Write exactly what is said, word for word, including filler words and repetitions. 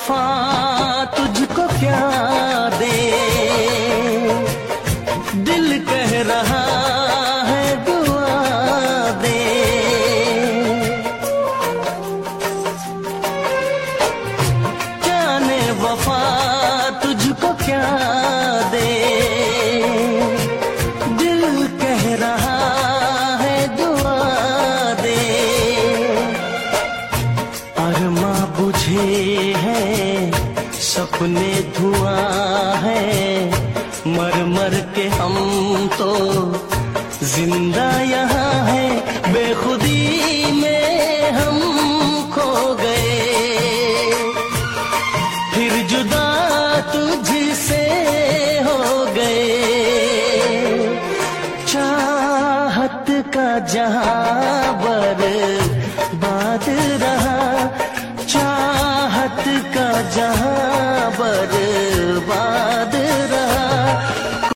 वफा तुझको क्या दे, दिल कह रहा है दुआ दे। जाने वफा तुझको क्या दे, दिल कह रहा है दुआ दे। अरमा बुझे हैं सपने धुआं है, मर मर के हम तो जिंदा यहाँ है। बेखुदी में हम खो गए, फिर जुदा तुझसे हो गए। चाहत का जहां बर्बाद रहा, चाहत का जहां बर्बाद